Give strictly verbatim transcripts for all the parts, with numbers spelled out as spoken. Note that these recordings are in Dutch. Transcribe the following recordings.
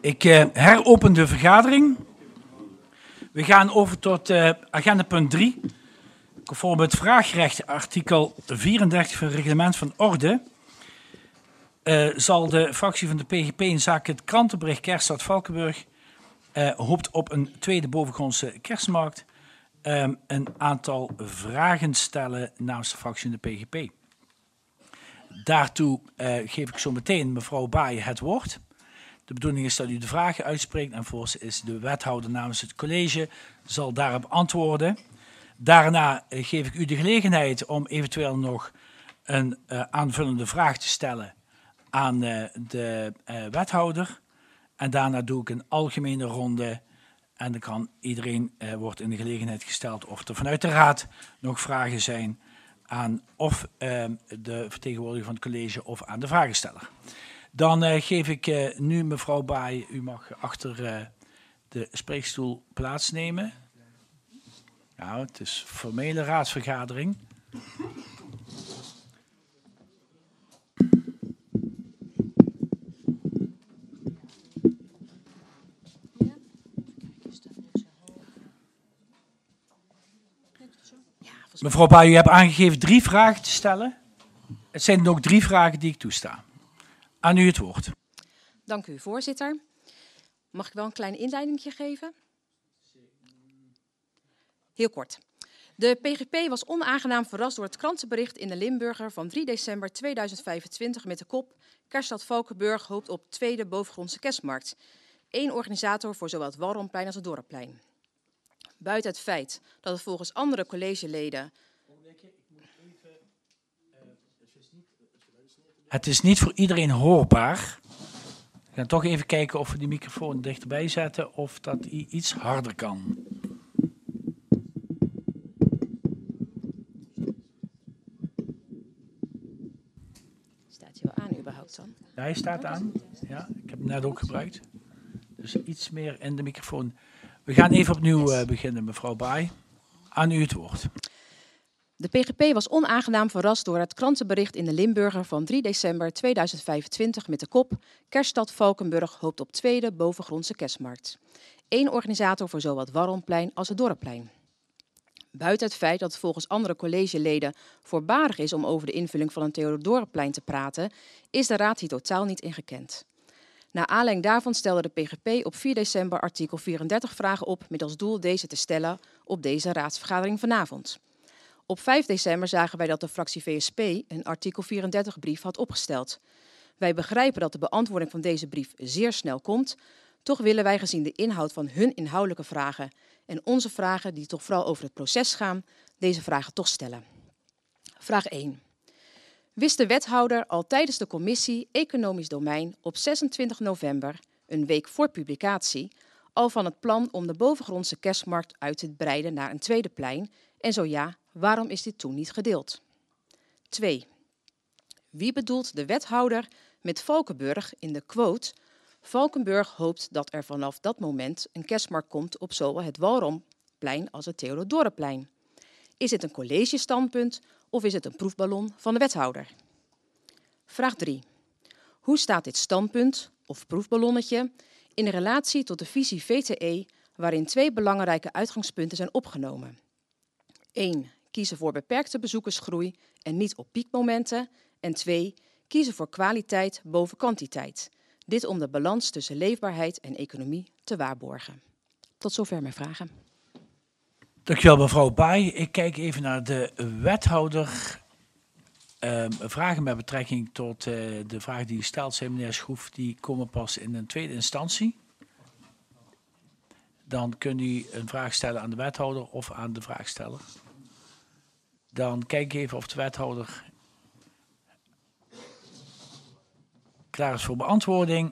Ik uh, heropen de vergadering. We gaan over tot uh, agenda punt drie. Conform het vraagrecht artikel vierendertig van het reglement van orde uh, zal de fractie van de P G P in zaken het krantenbericht Kerststad Valkenburg uh, hoopt op een tweede bovengrondse kerstmarkt um, een aantal vragen stellen namens de fractie van de P G P. Daartoe uh, geef ik zo meteen mevrouw Baaien het woord. De bedoeling is dat u de vragen uitspreekt en vervolgens is de wethouder namens het college zal daarop antwoorden. Daarna uh, geef ik u de gelegenheid om eventueel nog een uh, aanvullende vraag te stellen aan uh, de uh, wethouder. En daarna doe ik een algemene ronde en dan kan iedereen uh, wordt in de gelegenheid gesteld of er vanuit de raad nog vragen zijn aan of uh, de vertegenwoordiger van het college of aan de vragensteller. Dan uh, geef ik uh, nu mevrouw Baai, u mag achter uh, de spreekstoel plaatsnemen. Nou, het is een formele raadsvergadering. Mevrouw Baai, u hebt aangegeven drie vragen te stellen. Het zijn nog drie vragen die ik toesta. Aan u het woord. Dank u, voorzitter. Mag ik wel een klein inleidingje geven? Heel kort. De P G P was onaangenaam verrast door het krantenbericht in de Limburger van drie december tweeduizend vijfentwintig met de kop Kerststad Valkenburg hoopt op tweede bovengrondse kerstmarkt. Eén organisator voor zowel het Walromplein als het Dorpplein. Buiten het feit dat het volgens andere collegeleden... Het is niet voor iedereen hoorbaar. We gaan toch even kijken of we die microfoon dichterbij zetten of dat hij iets harder kan. Staat hij wel aan überhaupt dan? Ja, hij staat aan. Ja, ik heb hem net ook gebruikt. Dus iets meer in de microfoon. We gaan even opnieuw uh, beginnen, mevrouw Baai. Aan u het woord. De P G P was onaangenaam verrast door het krantenbericht in de Limburger van drie december tweeduizend vijfentwintig met de kop Kerststad Valkenburg hoopt op tweede bovengrondse kerstmarkt. Eén organisator voor zowel het Walromplein als het Dorpplein. Buiten het feit dat het volgens andere collegeleden voorbarig is om over de invulling van een Theodorenplein te praten, is de raad hier totaal niet in gekend. Naar aanleiding daarvan stelde de P G P op vier december artikel vierendertig vragen op met als doel deze te stellen op deze raadsvergadering vanavond. Op vijf december zagen wij dat de fractie V S P een artikel vierendertig brief had opgesteld. Wij begrijpen dat de beantwoording van deze brief zeer snel komt, toch willen wij gezien de inhoud van hun inhoudelijke vragen en onze vragen die toch vooral over het proces gaan, deze vragen toch stellen. Vraag één. Wist de wethouder al tijdens de commissie Economisch Domein op zesentwintig november, een week voor publicatie, al van het plan om de bovengrondse kerstmarkt uit te breiden naar een tweede plein? En zo ja, waarom is dit toen niet gedeeld? twee. Wie bedoelt de wethouder met Valkenburg in de quote? Valkenburg hoopt dat er vanaf dat moment een kerstmarkt komt op zowel het Walromplein als het Theodorenplein. Is dit een collegestandpunt of is het een proefballon van de wethouder? Vraag drie. Hoe staat dit standpunt of proefballonnetje in relatie tot de visie V T E waarin twee belangrijke uitgangspunten zijn opgenomen? één. Kiezen voor beperkte bezoekersgroei en niet op piekmomenten. En twee. Kiezen voor kwaliteit boven kwantiteit. Dit om de balans tussen leefbaarheid en economie te waarborgen. Tot zover mijn vragen. Dankjewel mevrouw Baai. Ik kijk even naar de wethouder. Uh, vragen met betrekking tot uh, de vragen die gesteld zijn, meneer Schroef, die komen pas in een tweede instantie. Dan kunt u een vraag stellen aan de wethouder of aan de vraagsteller. Dan kijk ik even of de wethouder klaar is voor beantwoording.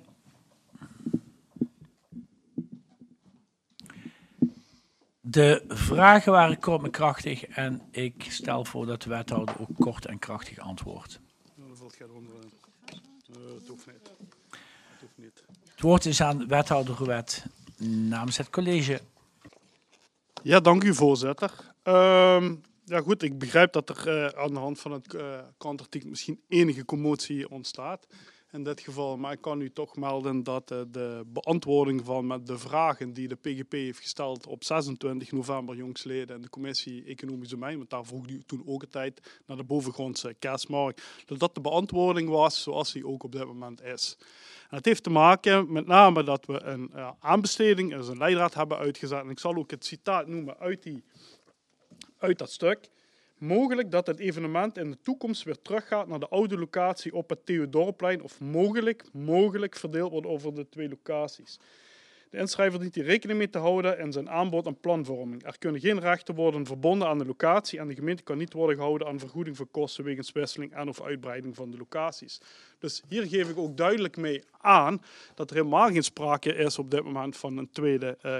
De vragen waren kort en krachtig en ik stel voor dat de wethouder ook kort en krachtig antwoordt. Dat valt geen onder. Uh, het hoeft niet. Het hoeft niet. Het woord is aan wethouder Ruet namens het college. Ja, dank u voorzitter. Uh, ja goed, ik begrijp dat er uh, aan de hand van het uh, krantartikel misschien enige commotie ontstaat. in dit geval. Maar ik kan u toch melden dat uh, de beantwoording van met de vragen die de P G P heeft gesteld op zesentwintig november jongstleden in de commissie Economische Domein, want daar vroeg u toen ook een tijd naar de bovengrondse kerstmarkt, dat dat de beantwoording was zoals die ook op dit moment is. En het heeft te maken met name dat we een uh, aanbesteding, dus een leidraad hebben uitgezet. En ik zal ook het citaat noemen uit, die, uit dat stuk. Mogelijk dat het evenement in de toekomst weer teruggaat naar de oude locatie op het Theodorenplein of mogelijk, mogelijk verdeeld wordt over de twee locaties. De inschrijver dient hier rekening mee te houden in zijn aanbod en planvorming. Er kunnen geen rechten worden verbonden aan de locatie en de gemeente kan niet worden gehouden aan vergoeding voor kosten wegens wisseling en of uitbreiding van de locaties. Dus hier geef ik ook duidelijk mee aan dat er helemaal geen sprake is op dit moment van een tweede uh,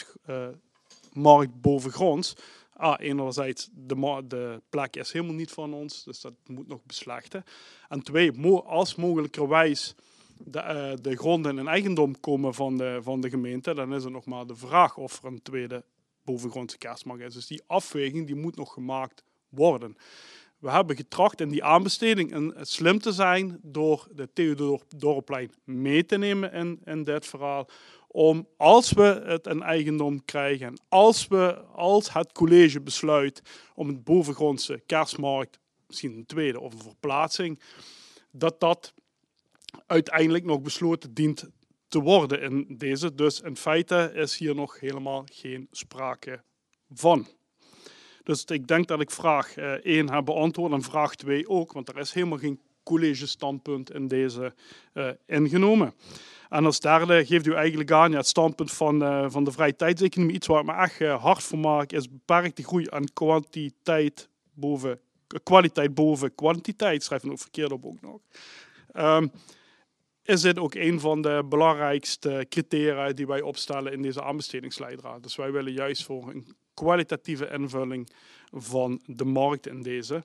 kerstmarkt uh, bovengronds. Ah, enerzijds, de, de plek is helemaal niet van ons, dus dat moet nog beslechten. En twee, mo als mogelijkerwijs de, uh, de gronden in eigendom komen van de, van de gemeente, dan is het nog maar de vraag of er een tweede bovengrondse kerstmarkt is. Dus die afweging die moet nog gemaakt worden. We hebben getracht in die aanbesteding een, slim te zijn door de Theodorenplein mee te nemen in, in dit verhaal. Om als we het in eigendom krijgen en als, we, als het college besluit om het bovengrondse kerstmarkt, misschien een tweede of een verplaatsing, dat dat uiteindelijk nog besloten dient te worden in deze. Dus in feite is hier nog helemaal geen sprake van. Dus ik denk dat ik vraag één heb beantwoord en vraag twee ook, want er is helemaal geen college-standpunt in deze uh, ingenomen. En als derde geeft u eigenlijk aan ja, het standpunt van, uh, van de vrije tijdseconomie. Iets waar ik me echt uh, hard voor maak, is beperkte groei aan kwantiteit boven, kwaliteit boven kwantiteit. Schrijf het ook verkeerd op ook nog. Um, is dit ook een van de belangrijkste criteria die wij opstellen in deze aanbestedingsleidraad. Dus wij willen juist voor een kwalitatieve invulling van de markt in deze.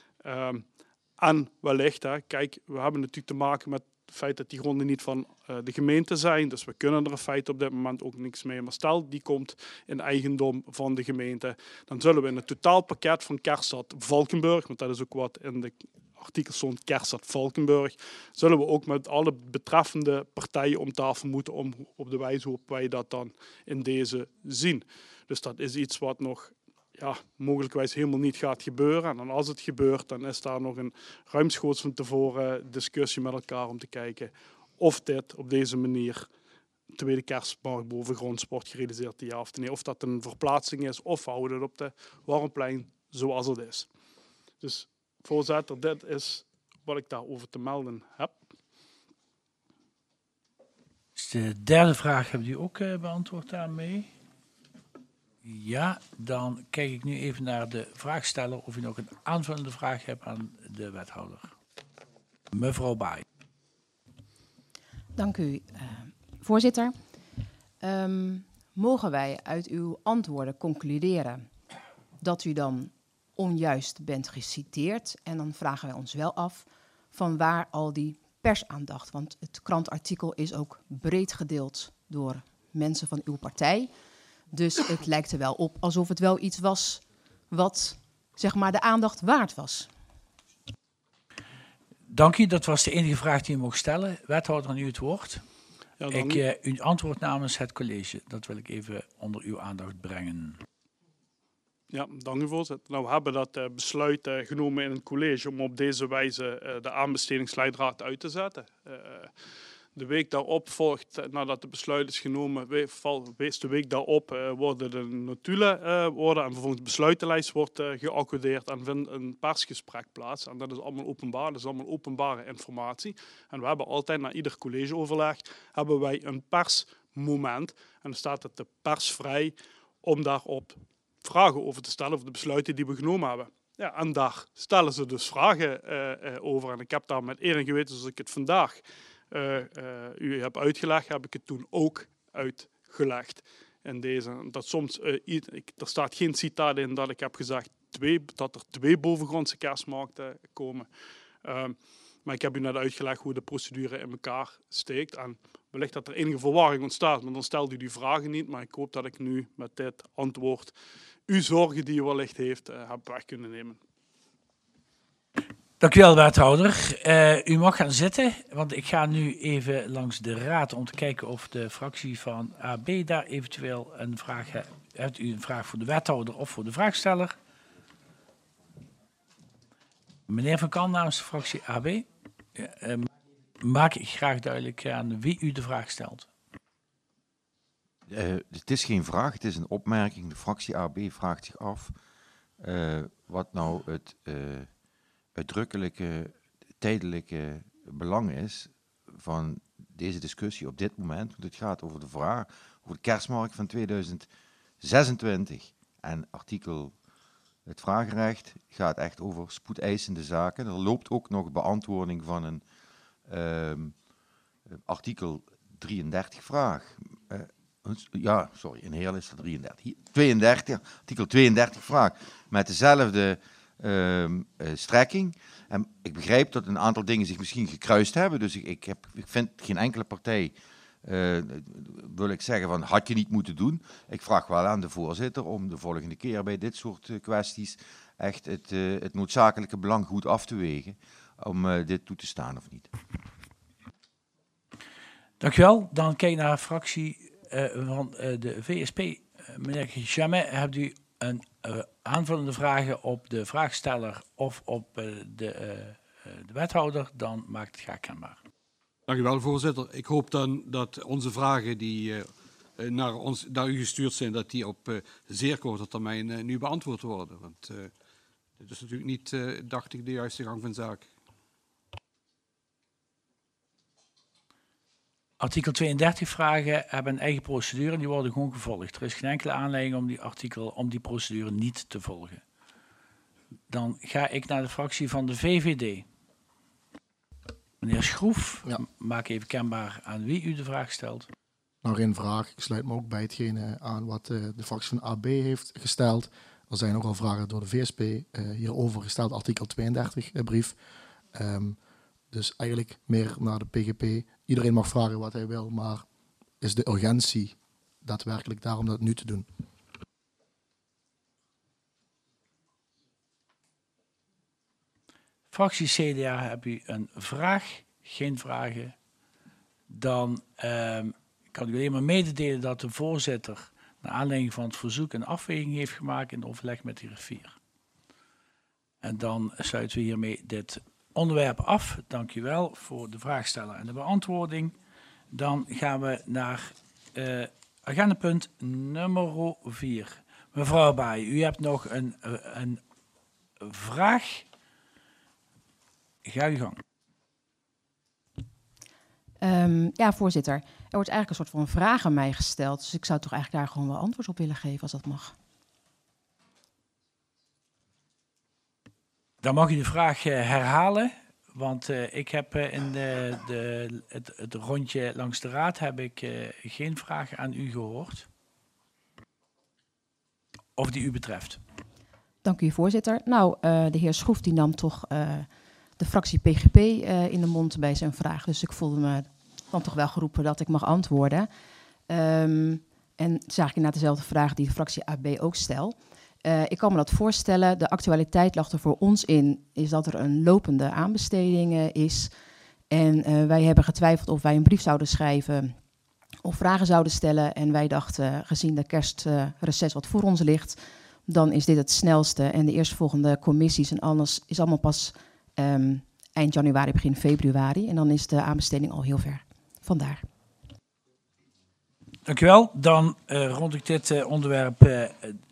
Um, en wellicht, hè, kijk, we hebben natuurlijk te maken met het feit dat die gronden niet van uh, de gemeente zijn. Dus we kunnen er in feite op dit moment ook niks mee. Maar stel, die komt in eigendom van de gemeente. Dan zullen we in het totaalpakket van Kerststad Valkenburg, want dat is ook wat in de artikels stond, Kerststad Valkenburg, zullen we ook met alle betreffende partijen om tafel moeten om op de wijze waarop wij dat dan in deze zien. Dus dat is iets wat nog ja, mogelijkwijs helemaal niet gaat gebeuren. En als het gebeurt, dan is daar nog een ruimschoots van tevoren discussie met elkaar om te kijken of dit op deze manier tweede kerstmarkt bovengronds wordt gerealiseerd, ja of nee. Of dat een verplaatsing is, of houden het op de Warmplein zoals het is. Dus voorzitter, dit is wat ik daarover te melden heb. Dus de derde vraag hebt u ook uh, beantwoord daarmee? Ja, dan kijk ik nu even naar de vraagsteller of u nog een aanvullende vraag hebt aan de wethouder. Mevrouw Baai. Dank u, uh, voorzitter. Um, mogen wij uit uw antwoorden concluderen dat u dan onjuist bent geciteerd? En dan vragen wij ons wel af van waar al die persaandacht. Want het krantartikel is ook breed gedeeld door mensen van uw partij. Dus het lijkt er wel op alsof het wel iets was wat zeg maar de aandacht waard was. Dank u, dat was de enige vraag die u mocht stellen. Wethouder, aan u het woord. Ja, ik, uh, uw antwoord namens het college, dat wil ik even onder uw aandacht brengen. Ja, dank u voorzitter. Nou, we hebben dat uh, besluit uh, genomen in het college om op deze wijze uh, de aanbestedingsleidraad uit te zetten. Uh, de week daarop volgt, uh, nadat het besluit is genomen, wees de week daarop uh, worden de notulen uh, worden en vervolgens de besluitenlijst wordt uh, geaccordeerd en vindt een persgesprek plaats. En dat is allemaal openbaar, dat is allemaal openbare informatie. En we hebben altijd na ieder collegeoverleg hebben wij een persmoment en dan staat het de pers vrij om daarop vragen over te stellen over de besluiten die we genomen hebben. Ja, en daar stellen ze dus vragen uh, uh, over. En ik heb daar met eer en geweten, zoals ik het vandaag uh, uh, u heb uitgelegd, heb ik het toen ook uitgelegd. In deze. Dat soms, uh, ik, er staat geen citaat in dat ik heb gezegd twee, dat er twee bovengrondse kerstmarkten komen. Uh, maar ik heb u net uitgelegd hoe de procedure in elkaar steekt. En wellicht dat er enige verwarring ontstaat, maar dan stelt u die vragen niet. Maar ik hoop dat ik nu met dit antwoord uw zorgen die u wellicht heeft, uh, heb weg kunnen nemen. Dank u wel, wethouder. Uh, u mag gaan zitten, want ik ga nu even langs de raad om te kijken of de fractie van A B daar eventueel een vraag heeft. Hebt u een vraag voor de wethouder of voor de vraagsteller? Meneer Van Kan namens de fractie A B. Ja, uh, maak ik graag duidelijk aan wie u de vraag stelt. Uh, het is geen vraag, het is een opmerking. De fractie A B vraagt zich af uh, wat nou het uh, uitdrukkelijke, tijdelijke belang is van deze discussie op dit moment. Want het gaat over de vraag over de kerstmarkt van tweeduizend zesentwintig. En artikel, het vragenrecht gaat echt over spoedeisende zaken. Er loopt ook nog beantwoording van een uh, artikel drieëndertig vraag. Uh, Ja, sorry, in Heerlen is er drieëndertig. tweeëndertig, artikel tweeëndertig vraag. Met dezelfde uh, uh, strekking. En ik begrijp dat een aantal dingen zich misschien gekruist hebben. Dus ik, ik, heb, ik vind geen enkele partij, uh, wil ik zeggen, van had je niet moeten doen. Ik vraag wel aan de voorzitter om de volgende keer bij dit soort uh, kwesties echt het, uh, het noodzakelijke belang goed af te wegen. Om uh, dit toe te staan of niet. Dank u wel. Dan kijk ik naar de fractie Uh, van uh, de V S P. Uh, meneer Jamet, hebt u een uh, aanvullende vragen op de vraagsteller of op uh, de, uh, uh, de wethouder? Dan maakt het graag kenbaar. Dank u wel, voorzitter. Ik hoop dan dat onze vragen die uh, naar, ons, naar u gestuurd zijn, dat die op uh, zeer korte termijn uh, nu beantwoord worden. Want uh, dit is natuurlijk niet, uh, dacht ik, de juiste gang van zaken. Artikel tweeëndertig vragen hebben een eigen procedure en die worden gewoon gevolgd. Er is geen enkele aanleiding om die, artikel, om die procedure niet te volgen. Dan ga ik naar de fractie van de V V D. Meneer Schroef, ja. Maak even kenbaar aan wie u de vraag stelt. Nou, geen vraag. Ik sluit me ook bij hetgene aan wat uh, de fractie van A B heeft gesteld. Er zijn ook al vragen door de V S P uh, hierover gesteld, artikel tweeëndertig uh, brief. Um, dus eigenlijk meer naar de P G P. Iedereen mag vragen wat hij wil, maar is de urgentie daadwerkelijk daar om dat nu te doen? Fractie C D A, heb u een vraag? Geen vragen? Dan uh, kan u alleen maar mededelen dat de voorzitter naar aanleiding van het verzoek een afweging heeft gemaakt in overleg met de griffier. En dan sluiten we hiermee dit onderwerp af. Dank u wel voor de vraagsteller en de beantwoording. Dan gaan we naar uh, agendapunt nummer vier. Mevrouw Baai, u hebt nog een, uh, een vraag. Ga uw gang. Um, ja, voorzitter. Er wordt eigenlijk een soort van vraag aan mij gesteld. Dus ik zou toch eigenlijk daar gewoon wel antwoord op willen geven, als dat mag. Dan mag u de vraag uh, herhalen. Want uh, ik heb uh, in de, de, het, het rondje langs de raad heb ik uh, geen vragen aan u gehoord. Of die u betreft. Dank u, voorzitter. Nou, uh, de heer Schroef die nam toch uh, de fractie P G P uh, in de mond bij zijn vraag. Dus ik voelde me dan toch wel geroepen dat ik mag antwoorden. Um, en het is eigenlijk inderdaad dezelfde vraag die de fractie A B ook stelt. Uh, ik kan me dat voorstellen. De actualiteit lag er voor ons in, is dat er een lopende aanbesteding uh, is. En uh, wij hebben getwijfeld of wij een brief zouden schrijven of vragen zouden stellen. En wij dachten, uh, gezien de kerstreces uh, wat voor ons ligt, dan is dit het snelste. En de eerstvolgende commissies en alles is allemaal pas um, eind januari, begin februari. En dan is de aanbesteding al heel ver. Vandaar. Dank u wel. Dan uh, rond ik dit uh, onderwerp uh,